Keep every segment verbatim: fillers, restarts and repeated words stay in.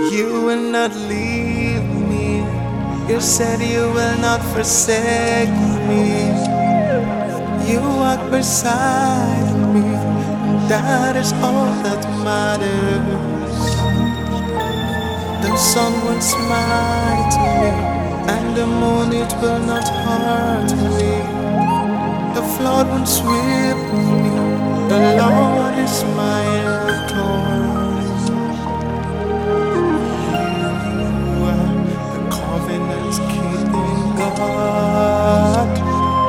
You will not leave me. You said you will not forsake me. You walk beside me. That is all that matters. The sun will smite me, and the moon it will not hurt me. The flood will sweep me. The Lord is my anchor. God,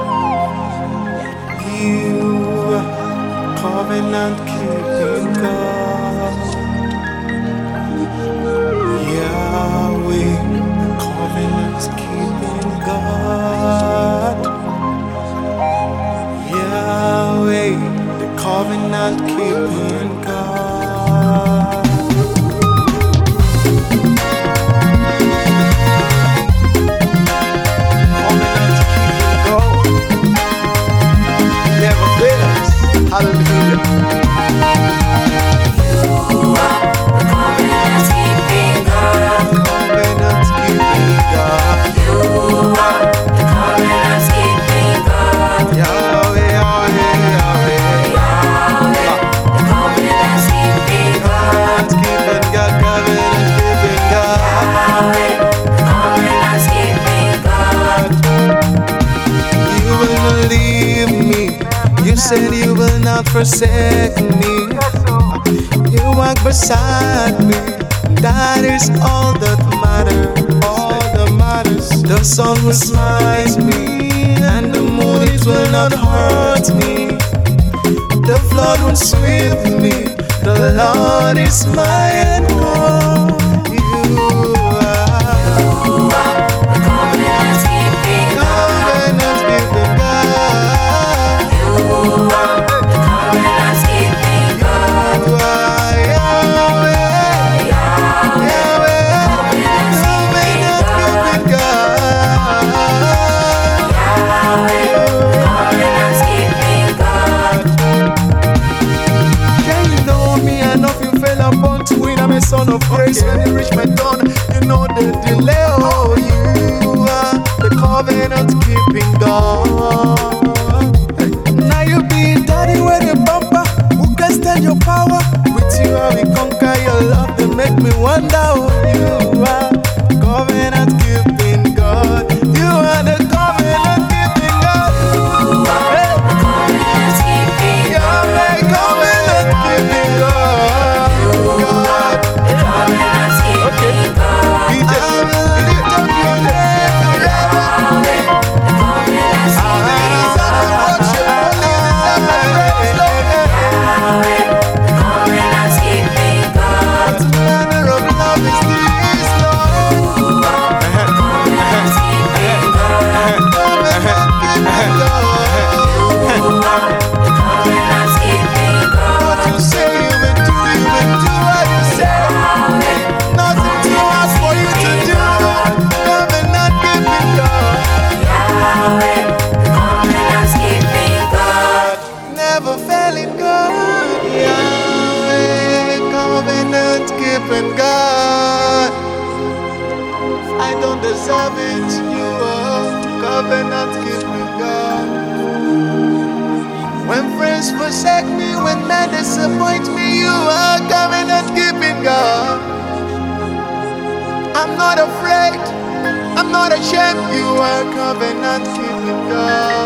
you covenant keeping God, Yahweh, covenant keeping God, Yahweh, the covenant keeping God. Hallelujah. You are the covenant keeping God. Covenant keeping God. You are the covenant keeping God. Yahweh, Yahweh, Yahweh. Yahweh, the covenant keeping God. Covenant keeping God. Covenant keeping God. Yahweh, the covenant keeping God. You will not leave me. You said you will not forsake me. You walk beside me. That is all that matters. All that matters. The sun will smite me, and the moon it will not hurt me. The flood will sweep me. The Lord is my anchor. You are. You are the covenant keeping God. Covenant keeping God. You are the covenant keeping God. You are Yahweh, Yahweh, Yahweh, covenant keeping God. Yahweh, covenant keeping God. Yeah, you know me, I know you fell upon to win. I'm a son of grace. When you reach my dawn, you know the delay. Oh, you are the covenant keeping God. Now you be daddy with the bumper. Who can stand your power? With you I will conquer your love. They make me wonder who you are. Covenant keeping God. You are the covenant keeping God. Hey. The covenant keeping You are the covenant keeping God. God. The covenant keeping God. We just lift up your name forever. Yahweh, the covenant keeping God. Yahweh, the covenant keeping God. What manner of love is this, Lord? Covenant keeping God. Covenant keeping God. The covenant keeping God. What you say you will do, you will do what you say. Yahweh, Nothing too hard for you to do. Covenant keeping God. Yahweh, the covenant keeping God. Never failing God. Yahweh, covenant keeping God. I don't deserve it. You are covenant keeping God. When friends forsake me, when men disappoint me, you are covenant keeping God. I'm not afraid. I'm not ashamed. You are covenant keeping God.